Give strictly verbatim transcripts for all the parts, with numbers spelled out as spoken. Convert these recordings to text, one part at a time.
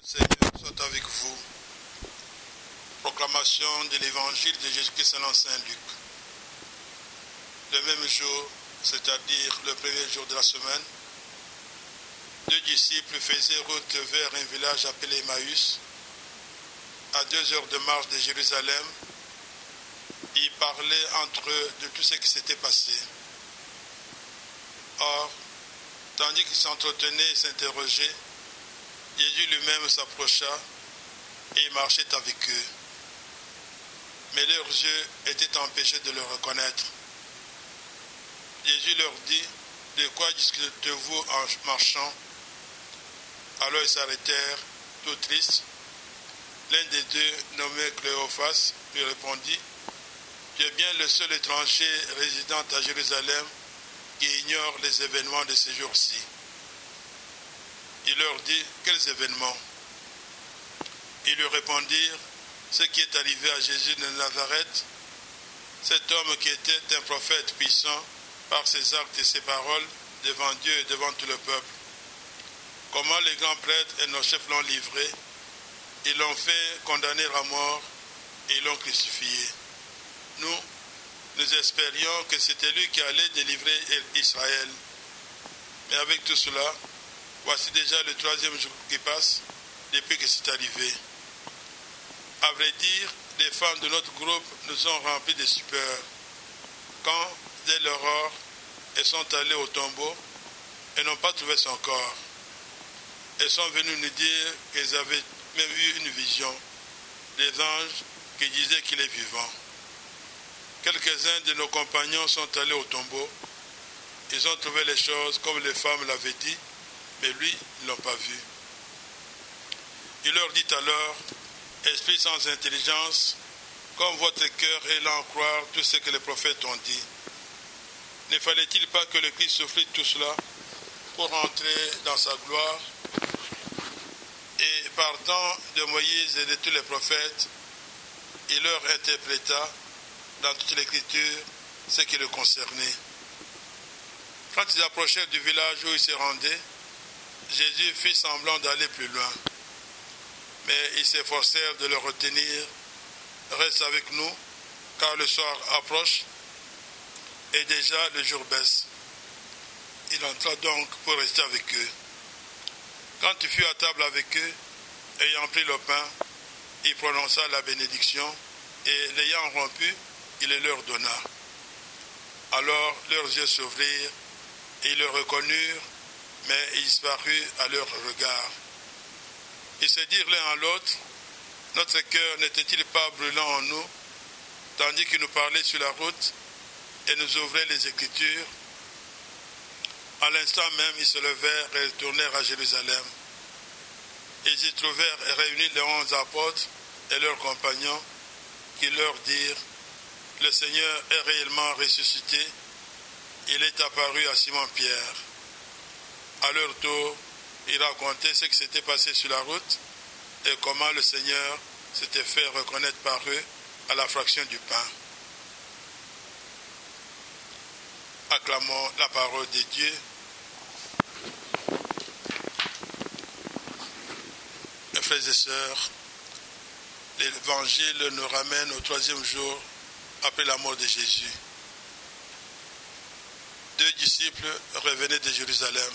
Seigneur soit avec vous. Proclamation de l'évangile de Jésus-Christ selon saint Luc. Le même jour, c'est-à-dire le premier jour de la semaine, deux disciples faisaient route vers un village appelé Emmaüs, à deux heures de marche de Jérusalem. Ils parlaient entre eux de tout ce qui s'était passé. Or, tandis qu'ils s'entretenaient et s'interrogeaient, Jésus lui-même s'approcha et il marchait avec eux. Mais leurs yeux étaient empêchés de le reconnaître. Jésus leur dit, « De quoi discutez-vous en marchant ?» Alors ils s'arrêtèrent, tout tristes. L'un des deux, nommé Cléophas, lui répondit, « Tu es bien le seul étranger résident à Jérusalem qui ignore les événements de ces jours-ci. » Il leur dit, « Quels événements ?» Ils lui répondirent, « Ce qui est arrivé à Jésus de Nazareth, cet homme qui était un prophète puissant par ses actes et ses paroles devant Dieu et devant tout le peuple. Comment les grands prêtres et nos chefs l'ont livré, ils l'ont fait condamner à mort et ils l'ont crucifié. Nous, nous espérions que c'était lui qui allait délivrer Israël. Mais avec tout cela, voici déjà le troisième jour qui passe depuis que c'est arrivé. À vrai dire, les femmes de notre groupe nous ont remplis de stupeur. Quand, dès l'aurore, elles sont allées au tombeau et n'ont pas trouvé son corps. Elles sont venues nous dire qu'elles avaient même eu une vision des anges qui disaient qu'il est vivant. Quelques-uns de nos compagnons sont allés au tombeau. Ils ont trouvé les choses comme les femmes l'avaient dit, mais lui, ils ne l'ont pas vu. Il leur dit alors, « Esprit sans intelligence, comme votre cœur est lent à croire tout ce que les prophètes ont dit. Ne fallait-il pas que le Christ souffrit tout cela pour entrer dans sa gloire ?» Et partant de Moïse et de tous les prophètes, il leur interpréta dans toute l'Écriture ce qui le concernait. Quand ils approchèrent du village où ils se rendaient, Jésus fit semblant d'aller plus loin. Mais ils s'efforcèrent de le retenir. « Reste avec nous, car le soir approche et déjà le jour baisse. » Il entra donc pour rester avec eux. Quand il fut à table avec eux, ayant pris le pain, il prononça la bénédiction et l'ayant rompu, il le leur donna. Alors leurs yeux s'ouvrirent et ils le reconnurent, mais il disparut à leur regard. Ils se dirent l'un à l'autre, « Notre cœur n'était-il pas brûlant en nous, tandis qu'il nous parlait sur la route et nous ouvrait les Écritures ?» À l'instant même, ils se levèrent et retournèrent à Jérusalem. Ils y trouvèrent réunis les onze apôtres et leurs compagnons qui leur dirent, « Le Seigneur est réellement ressuscité, il est apparu à Simon-Pierre. » À leur tour, ils racontaient ce qui s'était passé sur la route et comment le Seigneur s'était fait reconnaître par eux à la fraction du pain. Acclamons la parole de Dieu. Mes frères et sœurs, l'Évangile nous ramène au troisième jour après la mort de Jésus. Deux disciples revenaient de Jérusalem.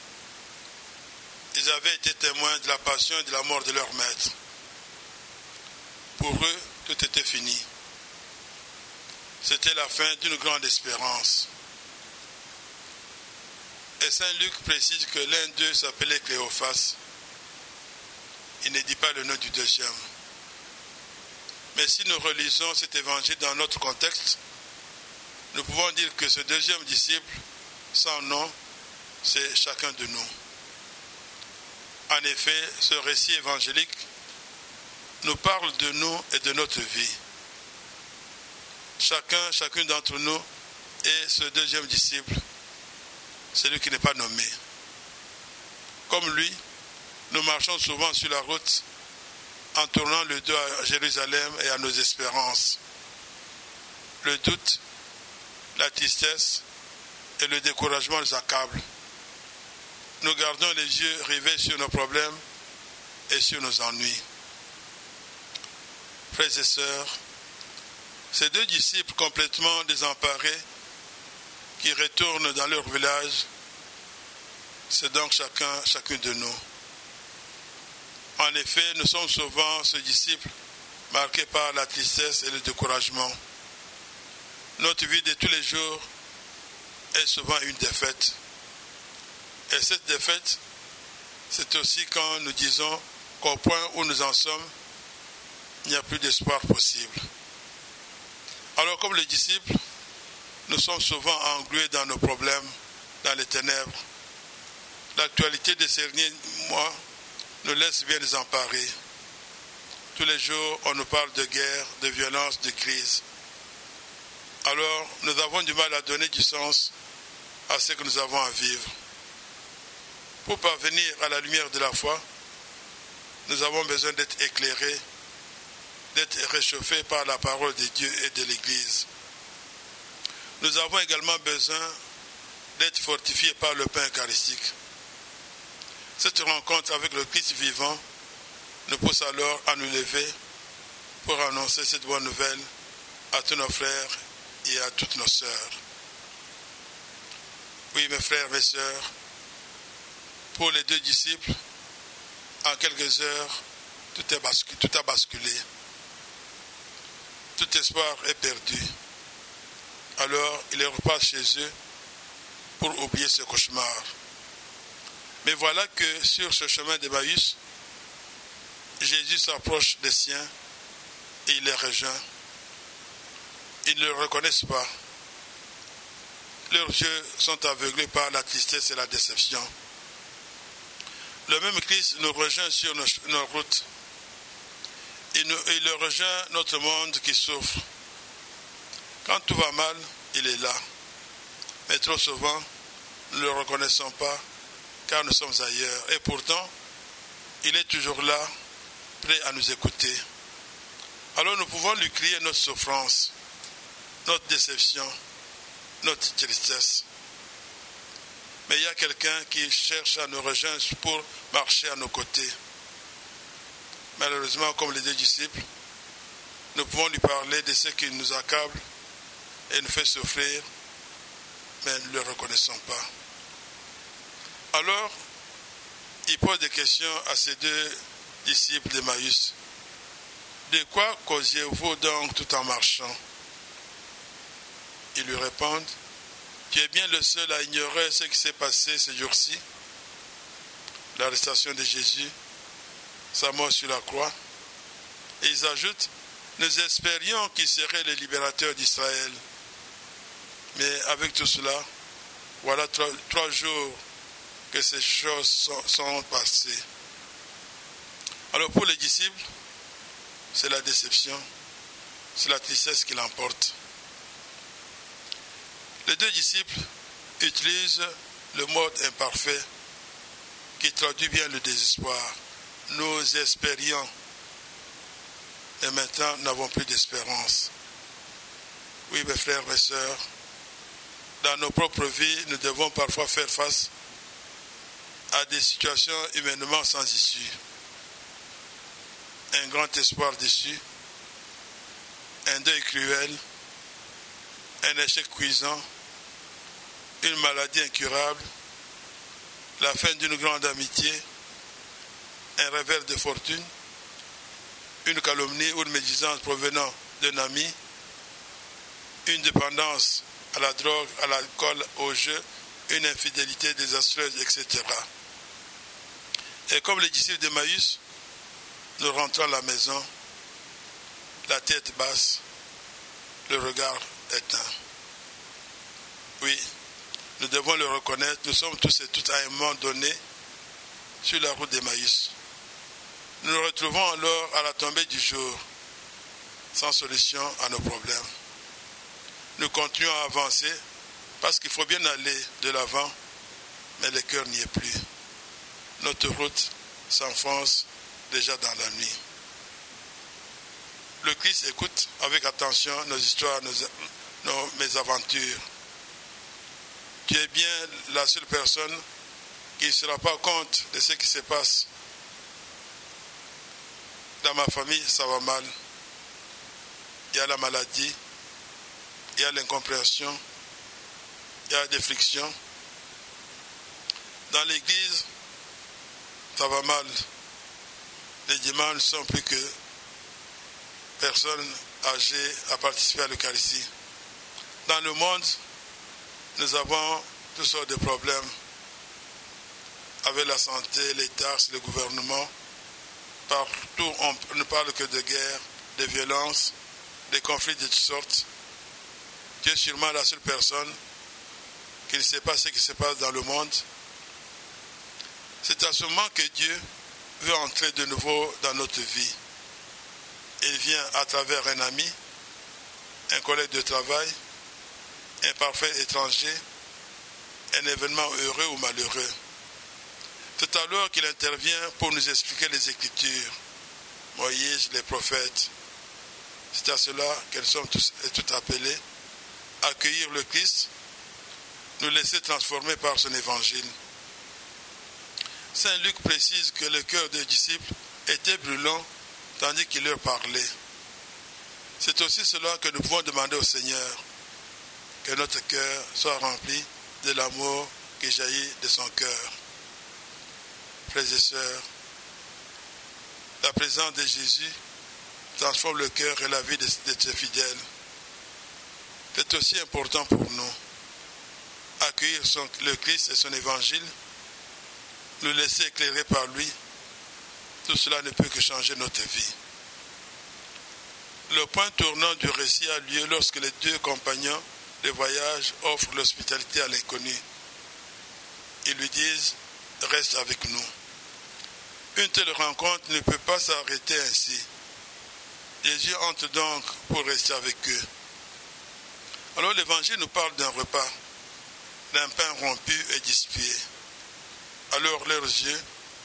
Ils avaient été témoins de la passion et de la mort de leur maître. Pour eux, tout était fini. C'était la fin d'une grande espérance. Et saint Luc précise que l'un d'eux s'appelait Cléophas. Il ne dit pas le nom du deuxième. Mais si nous relisons cet évangile dans notre contexte, nous pouvons dire que ce deuxième disciple, sans nom, c'est chacun de nous. En effet, ce récit évangélique nous parle de nous et de notre vie. Chacun, chacune d'entre nous est ce deuxième disciple, celui qui n'est pas nommé. Comme lui, nous marchons souvent sur la route en tournant le dos à Jérusalem et à nos espérances. Le doute, la tristesse et le découragement nous accablent. Nous gardons les yeux rivés sur nos problèmes et sur nos ennuis. Frères et sœurs, ces deux disciples complètement désemparés qui retournent dans leur village, c'est donc chacun, chacune de nous. En effet, nous sommes souvent ce disciple marqué par la tristesse et le découragement. Notre vie de tous les jours est souvent une défaite. Et cette défaite, c'est aussi quand nous disons qu'au point où nous en sommes, il n'y a plus d'espoir possible. Alors comme les disciples, nous sommes souvent englués dans nos problèmes, dans les ténèbres. L'actualité de ces derniers mois nous laisse bien désemparés. Tous les jours, on nous parle de guerre, de violence, de crise. Alors, nous avons du mal à donner du sens à ce que nous avons à vivre. Pour parvenir à la lumière de la foi, nous avons besoin d'être éclairés, d'être réchauffés par la parole de Dieu et de l'Église. Nous avons également besoin d'être fortifiés par le pain eucharistique. Cette rencontre avec le Christ vivant nous pousse alors à nous lever pour annoncer cette bonne nouvelle à tous nos frères et à toutes nos sœurs. Oui, mes frères, mes sœurs, pour les deux disciples, en quelques heures, tout, est basculé, tout a basculé. Tout espoir est perdu. Alors, ils repartent chez eux pour oublier ce cauchemar. Mais voilà que sur ce chemin d'Emmaüs, Jésus s'approche des siens et il les rejoint. Ils ne le reconnaissent pas. Leurs yeux sont aveuglés par la tristesse et la déception. Le même Christ nous rejoint sur nos, nos routes. Il, nous, il le rejoint notre monde qui souffre. Quand tout va mal, il est là. Mais trop souvent, nous ne le reconnaissons pas car nous sommes ailleurs. Et pourtant, il est toujours là, prêt à nous écouter. Alors nous pouvons lui crier notre souffrance, notre déception, notre tristesse. Mais il y a quelqu'un qui cherche à nous rejoindre pour marcher à nos côtés. Malheureusement, comme les deux disciples, nous pouvons lui parler de ce qui nous accable et nous fait souffrir, mais nous ne le reconnaissons pas. Alors, il pose des questions à ces deux disciples d'Emmaüs. De quoi causiez-vous donc tout en marchant? Ils lui répondent, tu es bien le seul à ignorer ce qui s'est passé ces jours-ci, l'arrestation de Jésus, sa mort sur la croix. Et ils ajoutent, nous espérions qu'il serait le libérateur d'Israël. Mais avec tout cela, voilà trois, trois jours que ces choses sont, sont passées. Alors pour les disciples, c'est la déception, c'est la tristesse qui l'emporte. Les deux disciples utilisent le mode imparfait qui traduit bien le désespoir. Nous espérions et maintenant nous n'avons plus d'espérance. Oui, mes frères, mes sœurs, dans nos propres vies, nous devons parfois faire face à des situations humainement sans issue. Un grand espoir déçu, un deuil cruel, un échec cuisant, une maladie incurable, la fin d'une grande amitié, un revers de fortune, une calomnie ou une médisance provenant d'un ami, une dépendance à la drogue, à l'alcool, au jeu, une infidélité désastreuse, et cetera. Et comme les disciples d'Emmaüs, nous rentrons à la maison, la tête basse, le regard éteint. Oui, nous devons le reconnaître, nous sommes tous et toutes à un moment donné sur la route d'Emmaüs. Nous nous retrouvons alors à la tombée du jour, sans solution à nos problèmes. Nous continuons à avancer parce qu'il faut bien aller de l'avant, mais le cœur n'y est plus. Notre route s'enfonce déjà dans la nuit. Le Christ écoute avec attention nos histoires, nos, nos mésaventures. Tu es bien la seule personne qui ne se rend pas compte de ce qui se passe. Dans ma famille, ça va mal. Il y a la maladie, il y a l'incompréhension, il y a des frictions. Dans l'église, ça va mal. Les dimanches ne sont plus que personnes âgées à participer à l'Eucharistie. Dans le monde, nous avons toutes sortes de problèmes avec la santé, les taxes, le gouvernement. Partout, on ne parle que de guerre, de violence, de conflits de toutes sortes. Dieu est sûrement la seule personne qui ne sait pas ce qui se passe dans le monde. C'est à ce moment que Dieu veut entrer de nouveau dans notre vie. Il vient à travers un ami, un collègue de travail, un parfait étranger, un événement heureux ou malheureux. C'est alors qu'il intervient pour nous expliquer les Écritures, Moïse, les prophètes. C'est à cela que nous sommes tous et toutes appelés à accueillir le Christ, nous laisser transformer par son évangile. Saint Luc précise que le cœur des disciples était brûlant tandis qu'il leur parlait. C'est aussi cela que nous pouvons demander au Seigneur, que notre cœur soit rempli de l'amour qui jaillit de son cœur. Frères et sœurs, la présence de Jésus transforme le cœur et la vie de ses fidèles. C'est aussi important pour nous. Accueillir son, le Christ et son évangile, nous laisser éclairer par lui, tout cela ne peut que changer notre vie. Le point tournant du récit a lieu lorsque les deux compagnons de voyage offrent l'hospitalité à l'inconnu. Ils lui disent « Reste avec nous ». Une telle rencontre ne peut pas s'arrêter ainsi. Jésus entre donc pour rester avec eux. Alors l'Évangile nous parle d'un repas, d'un pain rompu et dispué. Alors leurs yeux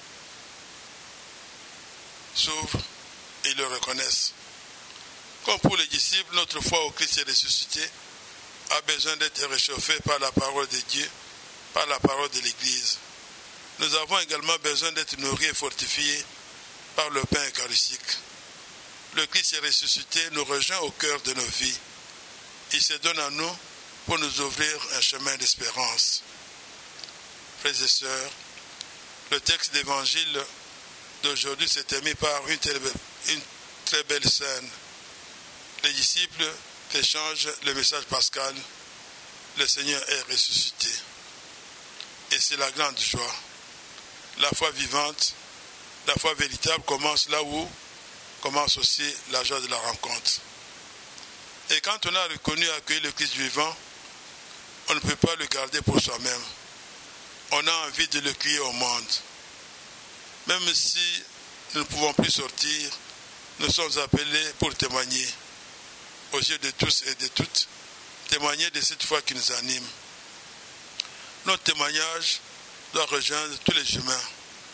s'ouvrent et ils le reconnaissent. Comme pour les disciples, notre foi au Christ est ressuscité a besoin d'être réchauffée par la parole de Dieu, par la parole de l'Église. Nous avons également besoin d'être nourris et fortifiés par le pain eucharistique. Le Christ est ressuscité, nous rejoint au cœur de nos vies. Il se donne à nous pour nous ouvrir un chemin d'espérance. Frères et sœurs, le texte d'évangile d'aujourd'hui s'est terminé par une très, belle, une très belle scène. Les disciples échangent le message pascal. Le Seigneur est ressuscité. Et c'est la grande joie. La foi vivante, la foi véritable commence là où commence aussi la joie de la rencontre. Et quand on a reconnu et accueilli le Christ vivant, on ne peut pas le garder pour soi-même. On a envie de le crier au monde. Même si nous ne pouvons plus sortir, nous sommes appelés pour témoigner aux yeux de tous et de toutes, témoigner de cette foi qui nous anime. Notre témoignage doit rejoindre tous les humains.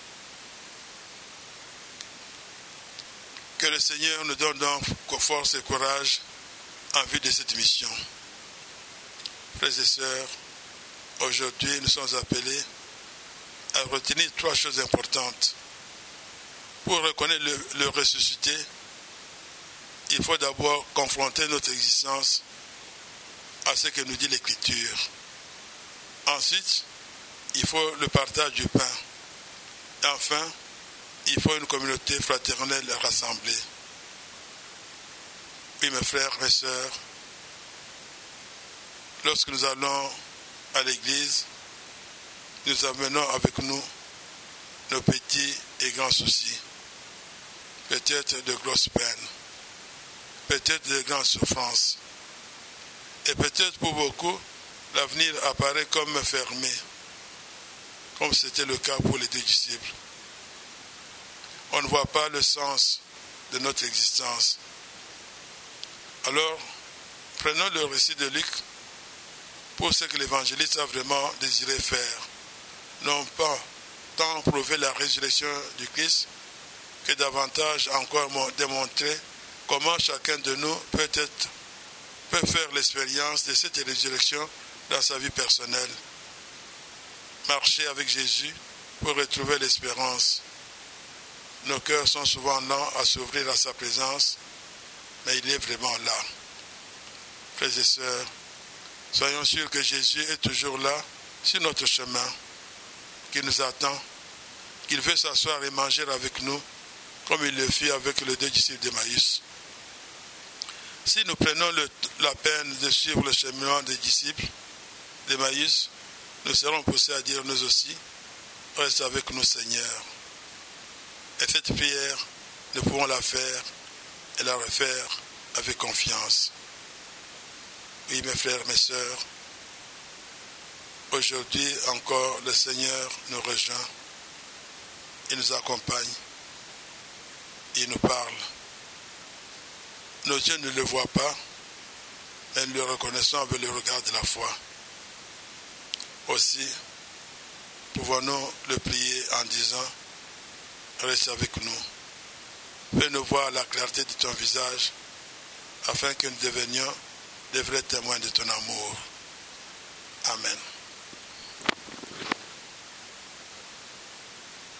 Que le Seigneur nous donne donc force et courage en vue de cette mission. Frères et sœurs, aujourd'hui nous sommes appelés à retenir trois choses importantes. Pour reconnaître le, le ressuscité, il faut d'abord confronter notre existence à ce que nous dit l'Écriture. Ensuite, il faut le partage du pain. Et enfin, il faut une communauté fraternelle rassemblée. Oui, mes frères, mes sœurs, lorsque nous allons à l'église, nous amenons avec nous nos petits et grands soucis. Peut-être de grosses peines, peut-être de grandes souffrances. Et peut-être pour beaucoup, l'avenir apparaît comme fermé, comme c'était le cas pour les deux disciples. On ne voit pas le sens de notre existence. Alors, prenons le récit de Luc pour ce que l'évangéliste a vraiment désiré faire. Non pas tant prouver la résurrection du Christ, que davantage encore démontrer comment chacun de nous peut être, peut faire l'expérience de cette résurrection dans sa vie personnelle. Marcher avec Jésus pour retrouver l'espérance. nos cœurs sont souvent lents à s'ouvrir à sa présence, mais il est vraiment là. Frères et sœurs, soyons sûrs que Jésus est toujours là, sur notre chemin, qu'il nous attend, qu'il veut s'asseoir et manger avec nous, comme il le fit avec les deux disciples d'Emmaüs. Si nous prenons le, la peine de suivre le cheminement des disciples d'Emmaüs, nous serons poussés à dire nous aussi, reste avec nous Seigneur. Et cette prière, nous pouvons la faire et la refaire avec confiance. Oui, mes frères, mes sœurs, aujourd'hui encore, le Seigneur nous rejoint, il nous accompagne, il nous parle. Nos yeux ne le voient pas, mais nous le reconnaissons avec le regard de la foi. Aussi, pouvons-nous le prier en disant, reste avec nous. Fais-nous voir la clarté de ton visage, afin que nous devenions de vrais témoins de ton amour. Amen.